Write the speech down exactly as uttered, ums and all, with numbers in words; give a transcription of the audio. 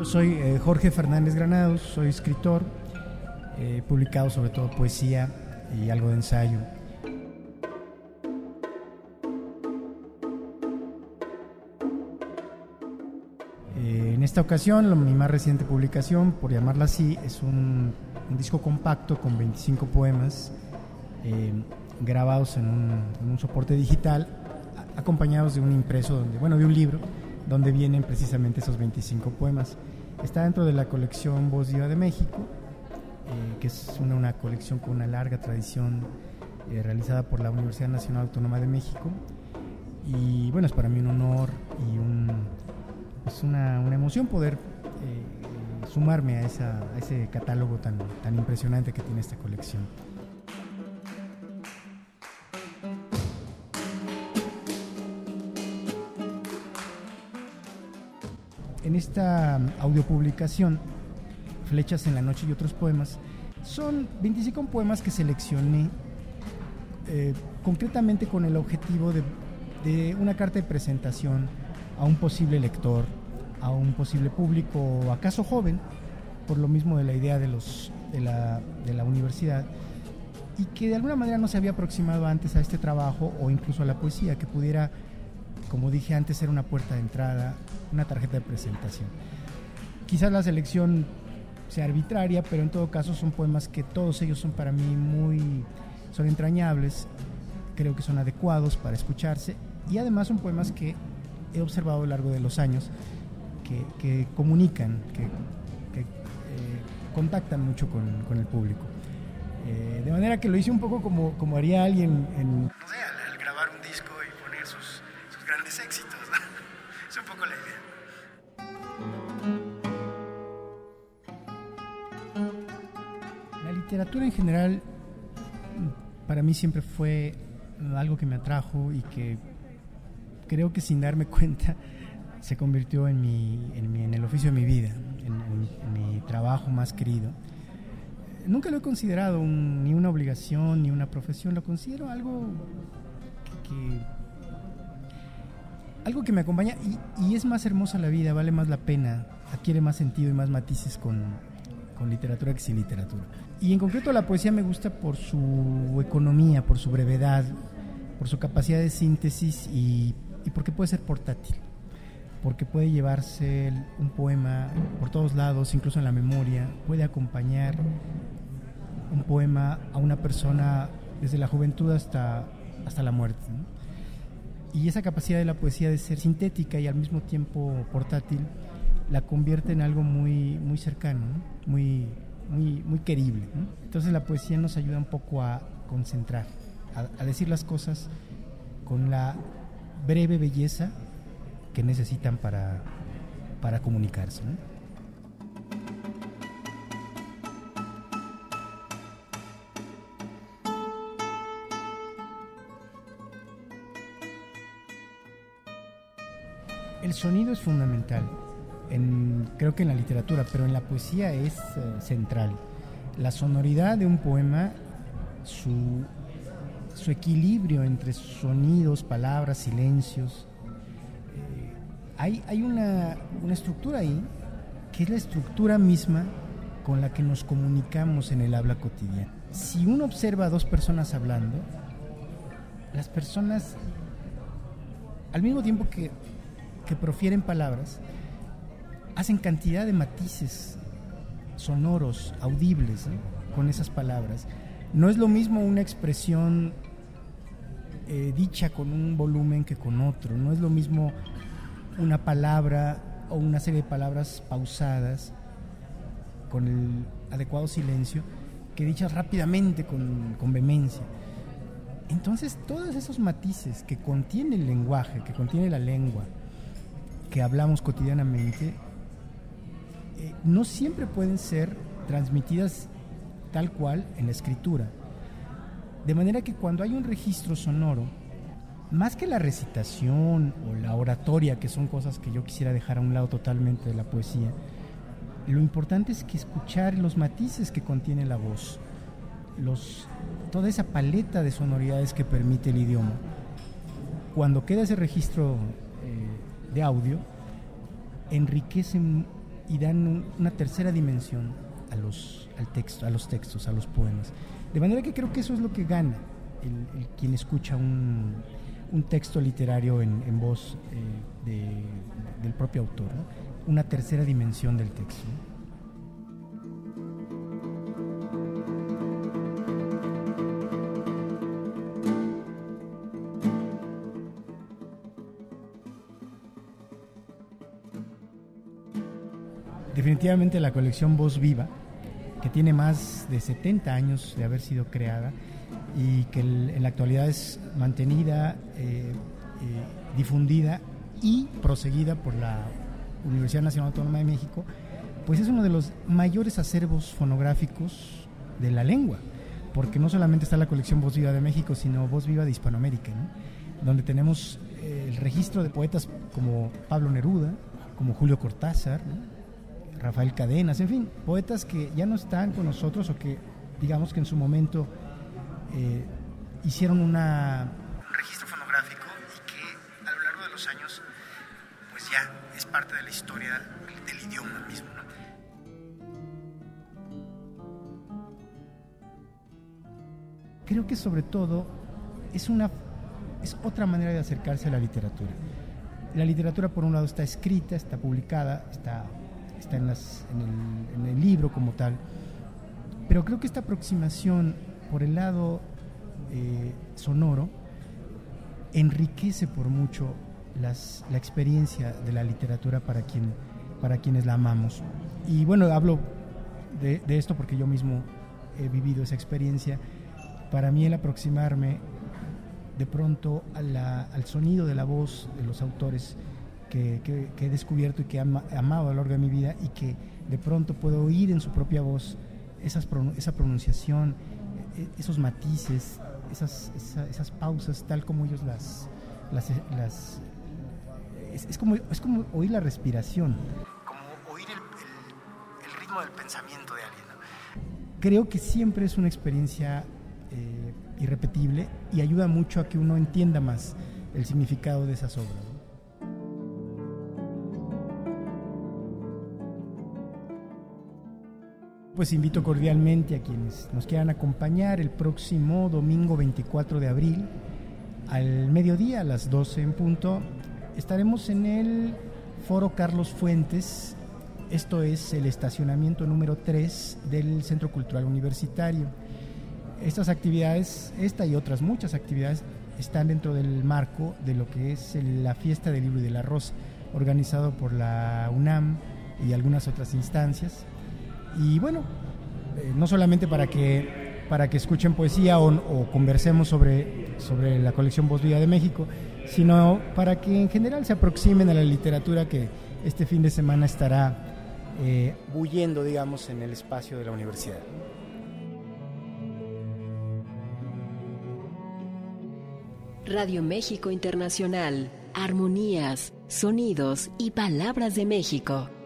Yo soy eh, Jorge Fernández Granados, soy escritor, he eh, publicado sobre todo poesía y algo de ensayo. Eh, en esta ocasión, lo, mi más reciente publicación, por llamarla así, es un, un disco compacto con veinticinco poemas eh, grabados en un, en un soporte digital, a, acompañados de un impreso, donde, bueno, de un libro, donde vienen precisamente esos veinticinco poemas. Está dentro de la colección Voz Diva de México, eh, que es una, una colección con una larga tradición eh, realizada por la Universidad Nacional Autónoma de México. Y bueno, es para mí un honor y un, es una, una emoción poder eh, sumarme a, esa, a ese catálogo tan, tan impresionante que tiene esta colección. En esta audiopublicación, Flechas en la Noche y otros poemas, son veinticinco poemas que seleccioné eh, concretamente con el objetivo de, de una carta de presentación a un posible lector, a un posible público, acaso joven, por lo mismo de la idea de, los, de, la, de la universidad, y que de alguna manera no se había aproximado antes a este trabajo o incluso a la poesía, que pudiera, como dije antes, ser una puerta de entrada, una tarjeta de presentación. Quizás la selección sea arbitraria, pero en todo caso son poemas que todos ellos son para mí muy, son entrañables, creo que son adecuados para escucharse, y además son poemas que he observado a lo largo de los años que, que comunican, que, que eh, contactan mucho con, con el público. Eh, de manera que lo hice un poco como, como haría alguien en, no sé, al, al grabar un disco y poner sus, sus grandes éxitos. Es un poco la idea. La literatura en general para mí siempre fue algo que me atrajo y que creo que sin darme cuenta se convirtió en, mi, en, mi, en el oficio de mi vida, en, en, en mi trabajo más querido. Nunca lo he considerado un, ni una obligación ni una profesión, lo considero algo que, que algo que me acompaña y, y es más hermosa la vida, vale más la pena, adquiere más sentido y más matices con, con literatura que sin literatura. Y en concreto la poesía me gusta por su economía, por su brevedad, por su capacidad de síntesis y, y porque puede ser portátil, porque puede llevarse un poema por todos lados, incluso en la memoria, puede acompañar un poema a una persona desde la juventud hasta, hasta la muerte, ¿no? Y esa capacidad de la poesía de ser sintética y al mismo tiempo portátil la convierte en algo muy, muy cercano, ¿no? muy, muy, muy querible, ¿no? Entonces la poesía nos ayuda un poco a concentrar, a, a decir las cosas con la breve belleza que necesitan para, para comunicarse, ¿no? El sonido es fundamental, en, creo que en la literatura, pero en la poesía es uh, central. La sonoridad de un poema, su, su equilibrio entre sonidos, palabras, silencios. Eh, hay hay una, una estructura ahí, que es la estructura misma con la que nos comunicamos en el habla cotidiana. Si uno observa a dos personas hablando, las personas, al mismo tiempo que que profieren palabras, hacen cantidad de matices sonoros, audibles, ¿no? Con esas palabras. No es lo mismo una expresión eh, dicha con un volumen que con otro, no es lo mismo una palabra o una serie de palabras pausadas con el adecuado silencio que dichas rápidamente con, con vehemencia. Entonces todos esos matices que contiene el lenguaje, que contiene la lengua, que hablamos cotidianamente, eh, no siempre pueden ser transmitidas tal cual en la escritura. De manera que cuando hay un registro sonoro, más que la recitación o la oratoria, que son cosas que yo quisiera dejar a un lado totalmente de la poesía, lo importante es que escuchar los matices que contiene la voz, los, toda esa paleta de sonoridades que permite el idioma. Cuando queda ese registro eh, de audio, enriquecen y dan un, una tercera dimensión a los, al texto, a los textos, a los poemas. De manera que creo que eso es lo que gana el, el quien escucha un, un texto literario en, en voz eh, de, de, del propio autor, ¿no? Una tercera dimensión del texto, ¿no? Definitivamente la colección Voz Viva, que tiene más de setenta años de haber sido creada y que el, en la actualidad es mantenida, eh, eh, difundida y proseguida por la Universidad Nacional Autónoma de México, pues es uno de los mayores acervos fonográficos de la lengua, porque no solamente está la colección Voz Viva de México, sino Voz Viva de Hispanoamérica, ¿no? Donde tenemos eh, el registro de poetas como Pablo Neruda, como Julio Cortázar, ¿no? Rafael Cadenas, en fin, poetas que ya no están con nosotros o que digamos que en su momento eh, hicieron una, un registro fonográfico y que a lo largo de los años pues ya es parte de la historia del idioma mismo, ¿no? Creo que sobre todo es una es otra manera de acercarse a la literatura. La literatura por un lado está escrita, está publicada, está está en, las, en, el, en el libro como tal, pero creo que esta aproximación por el lado eh, sonoro enriquece por mucho las, la experiencia de la literatura para, quien, para quienes la amamos. Y bueno, hablo de, de esto porque yo mismo he vivido esa experiencia. Para mí el aproximarme de pronto a la, al sonido de la voz de los autores Que, que, que he descubierto y que he ama, amado a lo largo de mi vida, y que de pronto puedo oír en su propia voz esas, esa pronunciación, esos matices, esas, esa, esas pausas, tal como ellos las... las, las es, es, como, es como oír la respiración, como oír el, el, el ritmo del pensamiento de alguien, ¿no? Creo que siempre es una experiencia eh, irrepetible y ayuda mucho a que uno entienda más el significado de esas obras, ¿no? Pues invito cordialmente a quienes nos quieran acompañar el próximo domingo veinticuatro de abril al mediodía, a las doce en punto. Estaremos en el Foro Carlos Fuentes, esto es el estacionamiento número tres del Centro Cultural Universitario. Estas actividades, esta y otras muchas actividades, están dentro del marco de lo que es la Fiesta del Libro y del Arroz, organizado por la UNAM y algunas otras instancias. Y bueno, eh, no solamente para que, para que escuchen poesía o, o conversemos sobre, sobre la colección Voz Viva de México, sino para que en general se aproximen a la literatura que este fin de semana estará eh, bullendo, digamos, en el espacio de la universidad. Radio México Internacional, armonías, sonidos y palabras de México.